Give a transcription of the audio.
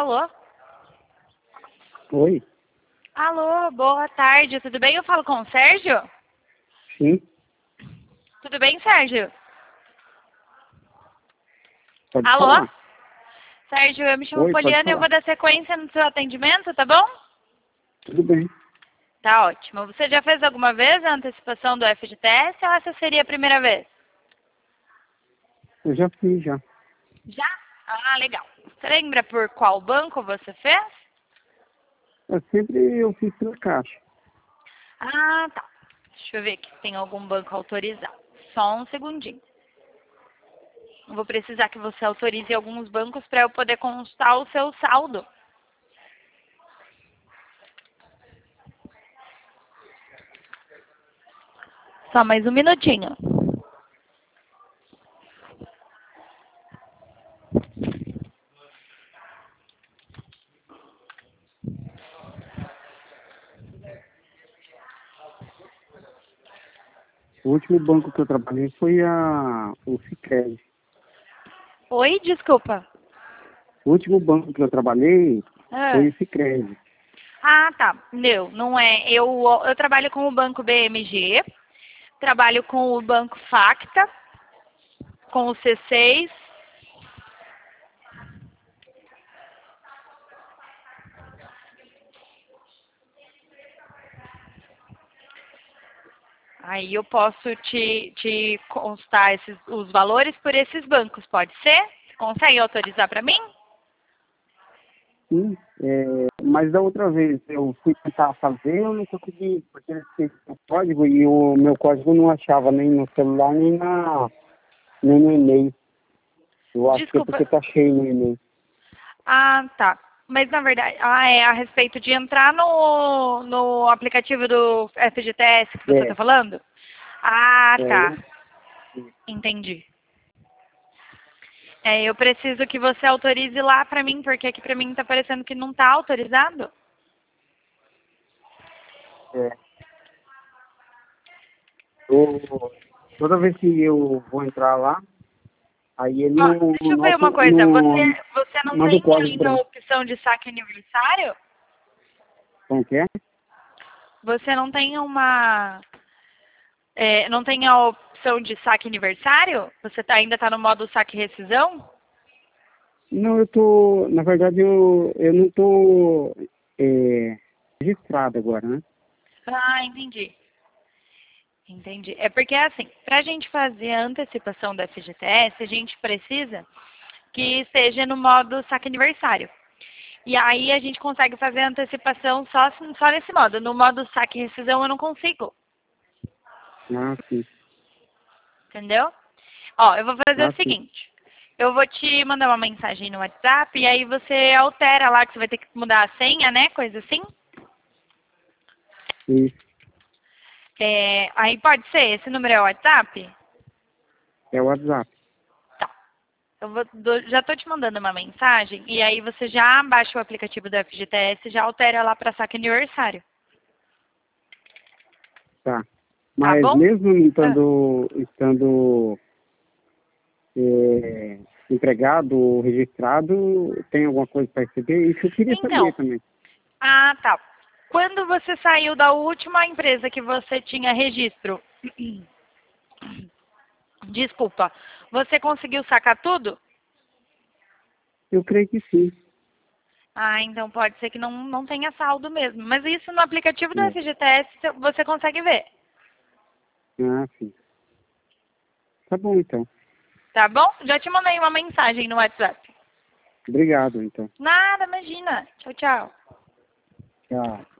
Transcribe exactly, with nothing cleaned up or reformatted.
Alô? Oi? Alô, boa tarde, tudo bem? Eu falo com o Sérgio? Sim? Tudo bem, Sérgio? Pode Alô? falar? Sérgio, eu me chamo Oi, pode Poliana e eu vou falar. dar sequência no seu atendimento, tá bom? Tudo bem. Tá ótimo. Você já fez alguma vez a antecipação do F G T S ou essa seria a primeira vez? Eu já fiz, já. Já? Ah, legal. Você lembra por qual banco você fez? Eu sempre eu fiz pela caixa. Ah, tá. Deixa eu ver aqui se tem algum banco autorizado. Só um segundinho. Eu vou precisar que você autorize alguns bancos para eu poder constar o seu saldo. Só mais um minutinho. O último banco que eu trabalhei foi a, o Sicredi. Oi, desculpa. O último banco que eu trabalhei Ah, foi o Sicredi. ah tá. Não, não é. Eu, eu trabalho com o banco B M G, trabalho com o banco Facta, com o C seis. Aí eu posso te, te constar esses, os valores por esses bancos, pode ser? Você consegue autorizar para mim? Sim, é, mas da outra vez eu fui tentar fazer, eu não consegui, porque eu esqueci o código e o meu código não achava nem no celular, nem, na, nem no e-mail. Eu acho que é Desculpa. porque tá cheio no e-mail. Ah, tá. Mas na verdade, ah, é a respeito de entrar no, no aplicativo do F G T S que você está É, falando? Ah, é, tá. eu, Entendi. É, eu preciso que você autorize lá pra mim, porque aqui pra mim tá parecendo que não tá autorizado. é, eu- toda vez que eu vou entrar lá, aí ele Ó, no, deixa no eu ver nosso, uma coisa. no, Você, você não manda o tem código ainda pra a mim. opção de saque aniversário? Como que é? Você não tem uma... é, não tem a opção de saque aniversário? Você tá, ainda tá no modo saque rescisão? Não, eu tô, na verdade eu, eu não tô é, registrado agora, né? Ah, entendi. Entendi. É porque, assim, para a gente fazer a antecipação do F G T S, a gente precisa que esteja no modo saque aniversário. E aí a gente consegue fazer a antecipação só, só nesse modo. No modo saque rescisão eu não consigo. Ah, sim. Entendeu? Ó, eu vou fazer Ah, o sim. seguinte. Eu vou te mandar uma mensagem no WhatsApp e aí você altera lá que você vai ter que mudar a senha, né? Coisa assim. Isso. É, aí pode ser, esse número é o WhatsApp? É o WhatsApp. Tá. Eu vou, do- já tô te mandando uma mensagem e aí você já baixa o aplicativo do F G T S e já altera lá para saque aniversário. Tá. Tá Mas bom? mesmo não Ah, estando, estando é, empregado ou registrado, tem alguma coisa para receber? Isso eu queria saber então, também. ah, tá. Quando você saiu da última empresa que você tinha registro, desculpa, você conseguiu sacar tudo? Eu creio que sim. Ah, então pode ser que não, não tenha saldo mesmo. Mas isso no aplicativo do É. F G T S você consegue ver. Ah, sim. Tá bom, então. Tá bom? Já te mandei uma mensagem no WhatsApp. Obrigado, então. Nada, imagina. Tchau, tchau. Tchau.